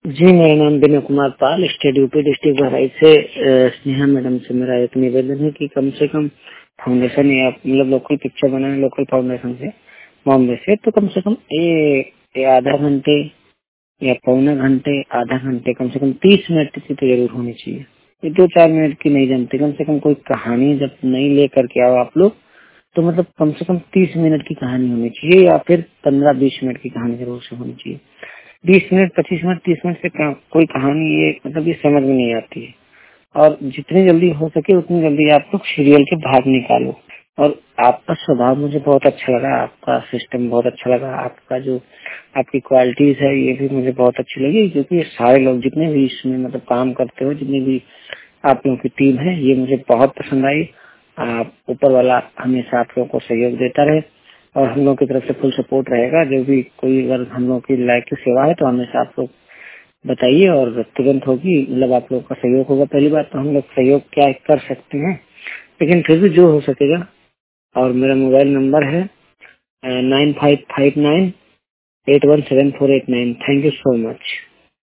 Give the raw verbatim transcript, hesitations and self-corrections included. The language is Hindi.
जी, मेरा नाम Vinay Kumar Pal, state U P district Bahraich से। अ, स्नेहा मैडम से मेरा एक निवेदन है कि कम से कम फाउंडेशन या मतलब लोकल पिक्चर बनाए लोकल फाउंडेशन से बॉम्बे से, तो कम से कम ये, ये आधा घंटे या पौने घंटे आधा घंटे कम से कम तीस मिनट की तो जरूर होनी चाहिए। ये दो चार मिनट की नहीं जमती। कम से कम कोई कहानी जब नहीं लेकर के आओ आप लोग, तो मतलब कम से कम तीस मिनट की कहानी होनी चाहिए या फिर पंद्रह बीस मिनट की कहानी जरूर से होनी चाहिए। बीस मिनट पच्चीस मिनट तीस मिनट से का, कोई कहानी ये मतलब ये समझ में नहीं आती है। और जितनी जल्दी हो सके उतनी जल्दी आप लोग सीरियल के भाग निकालो। और आपका स्वभाव मुझे बहुत अच्छा लगा, आपका सिस्टम बहुत अच्छा लगा, आपका जो आपकी क्वालिटीज है ये भी मुझे बहुत अच्छी लगी, क्योंकि ये सारे लोग जितने भी इसमें मतलब काम करते हो, जितनी भी आप लोगों की टीम है, ये मुझे बहुत पसंद आई। आप ऊपर वाला हमेशा आप लोगों को सहयोग देता रहे और हम लोग की तरफ से फुल सपोर्ट रहेगा। जो भी कोई अगर हम लोग की लायक की सेवा है तो हमेशा आप लोग बताइए और तुरंत होगी, मतलब आप लोग का सहयोग होगा। पहली बात तो हम लोग सहयोग क्या कर सकते हैं, लेकिन फिर भी जो हो सकेगा। और मेरा मोबाइल नंबर है nine five five nine eight one seven four eight nine. Thank you so much.